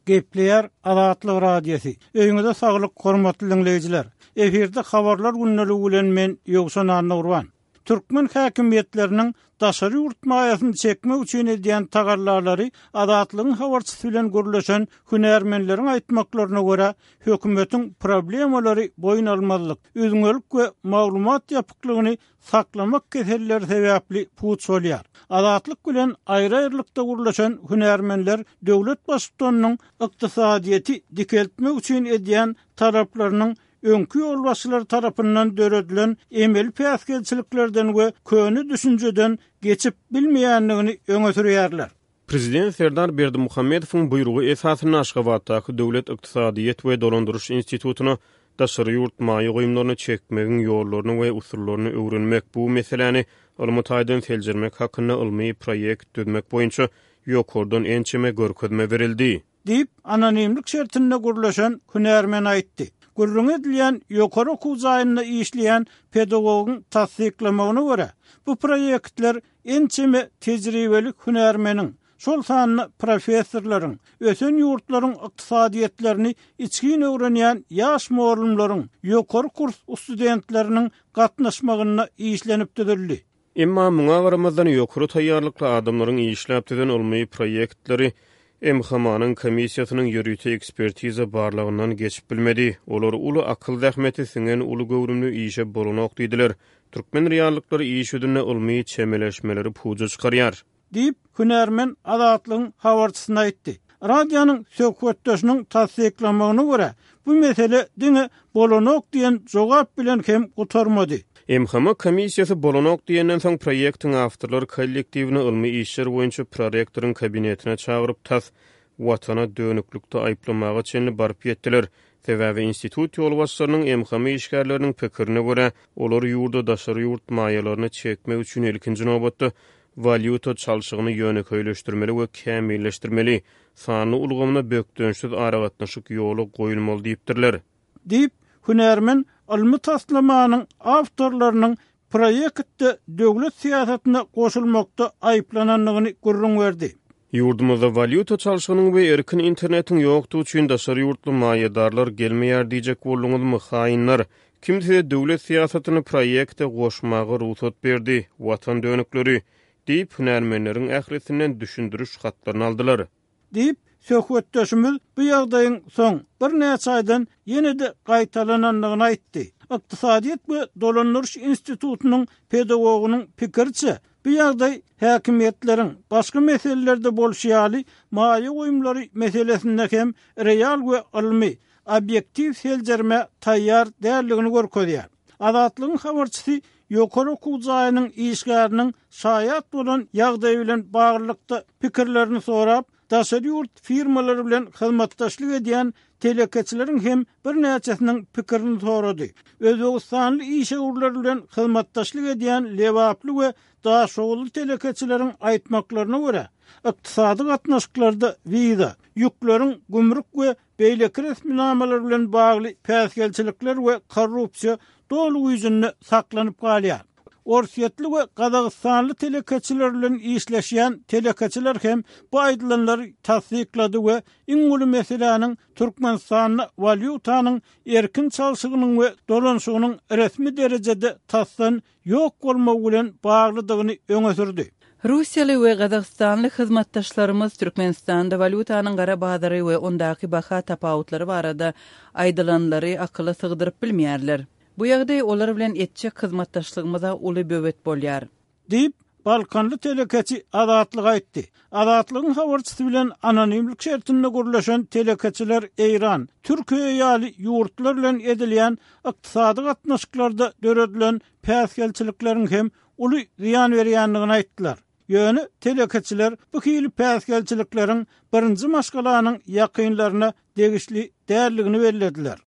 Gepleyer Azatlyk radiosi. Öňüňizde saglyk, hormatly dinleýijiler. Eferde habarlar günnäli bilen men Ýogsan Nurwan. Türkmen häkimetleriniň daşary ýurtmaýasyny çekmek üçin edýän tagarlarlary azatlygyň habarçysy bilen görüleşen hünärmenleriň aýtmaklaryna görä hökümetiň problemalary boyun almazlyk, özüňelik we maglumat ýapyklygyny saklamak keselleri sebäpli puç bolýar. Azatlyk bilen aýry-aýrylykda görüleşen hünärmenler döwlet başçylarynyň ykdysadyýety dikeltmek üçin edýän taraplarynyň öňkü ýolbaşçylar tarapyndan döredilen emel päsgelçiliklerden we köni düşünjeden geçip bilmeýänligini öňe sürýärler. Prezident Serdar Berdimuhammedowyň buyrugy esasyny Aşgabatdaky Döwlet Ykdysadyýet we Dolandyryş institutyna daşary ýurtmaýy goýumlaryny çekmegiň ýollaryny we usullaryny öwrenmek bu meseleni Almataýdan seljermek hakyna ilmi proýekt düzmek boýunça ýokurdan ençeme görkezme berildi. Diýip anonimlik şertinde gürleşen hünärmen aýtdy. Gürrüň edilýän ýokary okuw zaýynyna işleýän pedagogyň tasdiklamagyna görä, bu proýektler ençeme tejribelik hünärmeniň, şol sanly professorlaryň, ösen ýurtlaryň ykdysadyýetlerini içgin öwrenýän ýaş muallimlaryň, ýokary kurs studentleriniň gatnaşmagyna işlenip düzüldi. Emma muňa garamazdan ýokary taýýarlykly adamlaryň işläp düzen ilmi proýektleri MHManyň komissiýasynyň ýürüýte ekspertiza barlygyndan geçip bilmedi. Olar uly akyl zähmeti singen uly göwrümli işe bolanok diýdiler. Türkmen reallykları iş ödünne ilmi çemeleşmeleri puja çykarýar. Diýip hünärmen azatlygyň habarçysyna aýtdy. Radionyň söhbetdeşiniň tasdiklamagyna görä, bu mesele diňe bolanok diýen jogap bilen hem gutarmady. MHM komissiýasy bolanok diýenden soň proýektiň awtorlary kollektiwini ilmi işler boýunça prorektoryň kabinetine çagyryp tas watana dönüklükde aýplamagy çenli barıp ýetdiler. Sebäbi institut ýolbaşçylarynyň MHM işgärleriniň pikirine görä, olar ýurda daşary ýurtmaýalaryny çekmek üçin ilkinji nobatda valyuta çalşygyny ýöneköýleşdirmeli we kämilleşdirmeli, sany ulgamyna bökdönşsiz aragatnaşyk ýoly goýulmaly diýipdirler. Diýip hünärmen ilmi taslamanyň awtorlarynyň proýektde döwlet siýasatyna goşulmakda aýplananlygyny gürrüň berdi. Ýurdumyzda valyuta çalşygynyň we erkin internetiň ýokdugy üçin daşary ýurtly maýadarlar gelmeýär diýjek bolýaňyzmy haýynlar. Kimse döwlet siýasatyny proýekte goşmagy ruhsat berdi, watan dönükleri diýip hünärmenleriň ähresinden düşündürüş hatlaryny aldylar. Diýip söhbetdeşimiz bu ýagdaýyň soň bir näçe aýdan ýene-de gaýtalananlygyny aýtdy. Ykdysadyýet we Dolandyryş institutynyň pedagogynyň pikirçe, bu ýagdaý häkimetleriň başga meselelerde bolşýaly maýa goýumlary meselesinde hem real we ilmi, obyektiv seljerme taýýar däldigini görkezýär. Azatlygyň habarçysy ýokary okuw zaýynyň işgäriniň şaýat bolan ýagdaý bilen baglykda pikirlerini sorap, daşary ýurt firmalary bilen hyzmatdaşlyk edýän telekeçileriň hem bir näçesiniň pikirini sorady. Özbegistanly işgärler bilen hyzmatdaşlyk edýän lewaply we daşoğlu telekeçileriň aýtmaklaryna görä, ykdysady gatnaşyklarda wiza, ýükleriň gümrük we beýleki resminamalary bilen bagly päsgelçilikler we korrupsiýa dolu ýüzünde saklanyp galýar. Orsiýetli we Gazagstanly telekeçiler bilen işleşýän telekeçiler hem bu aýdylanlary tasdiklady we iň uly meseleniň Türkmenistanyň valyutanyň erkin çalşygynyň we dolanşygynyň resmi derejede tasdan ýok bolmagy bilen baglydygyny öňe sürdi. Russiýaly we Gazagstanly hyzmatdaşlarymyz Türkmenistanda valyutanyň gara bazary we ondaky baha tapawutlary barada aýdylanlary akyla sygdyryp bilmeýärler. Bu ýagdaý olar bilen etjek hyzmatdaşlygymyza uly böwet bolýar. Diýip Balkanly telekeçi Azatlyk aýtdy. Azatlygyň habarçysy bilen anonimlik şertinde görüleşen telekeçiler Eýran, Türkiýe ýaly ýurtlar bilen edilýän ykdysady gatnaşyklarda döredilen päsgelçilikleriň hem uly ziýan berýänligini aýtdylar. Ýöne telekeçiler bu hili päsgelçilikleriň birinji maşgalanyň ýakynlaryna degişli däldigini bellädiler.